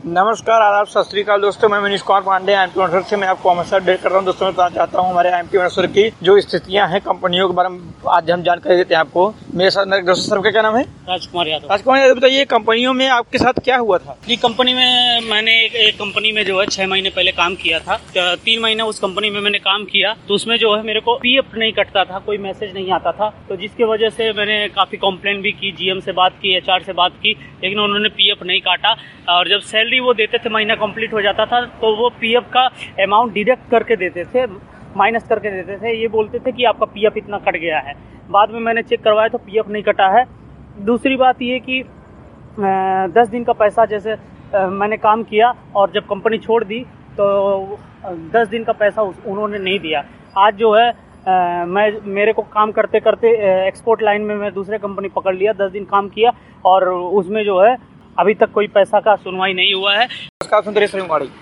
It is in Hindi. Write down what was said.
नमस्कार, आदाब, सत श्री अकाल दोस्तों। मैं मनीष कुमार पांडे एमपी अमृतसर से मैं आपको अमृतसर अपडेट कर रहा हूं। दोस्तों मैं बताना चाहता हूं हमारे एमपी अमृतसर की जो स्थितियां हैं कंपनियों के बारे में आज हम जानकारी देते हैं आपको। मेरे साथ मेरे दोस्तों सर का क्या नाम है? राजकुमार यादव। राजकुमार यादव, बताइए कंपनियों में आपके साथ क्या हुआ था? जी, कंपनी में मैंने एक कंपनी में जो है 6 महीने पहले काम किया था। 3 महीने उस कंपनी में मैंने काम किया तो उसमें जो है मेरे को पीएफ नहीं कटता था, कोई मैसेज नहीं आता था। तो जिसकी वजह से मैंने काफी कंप्लेन भी की, जीएम से बात की, एचआर से बात की, लेकिन उन्होंने पीएफ नहीं काटा। और जब सैलरी वो देते थे, महीना कंप्लीट हो जाता था तो वो पीएफ का अमाउंट डिडक्ट करके देते थे, माइनस करके देते थे। ये बोलते थे कि आपका पीएफ इतना कट गया है। बाद में मैंने चेक करवाया तो पीएफ नहीं कटा है। दूसरी बात ये कि 10 दिन का पैसा जैसे मैंने काम किया और जब कंपनी छोड़ दी तो 10 दिन का पैसा उन्होंने नहीं दिया। आज जो है मेरे को काम करते करते एक्सपोर्ट लाइन में मैं दूसरे कंपनी पकड़ लिया। 10 दिन काम किया और उसमें जो है अभी तक कोई पैसा का सुनवाई नहीं हुआ है। नमस्कार, सुंदरेश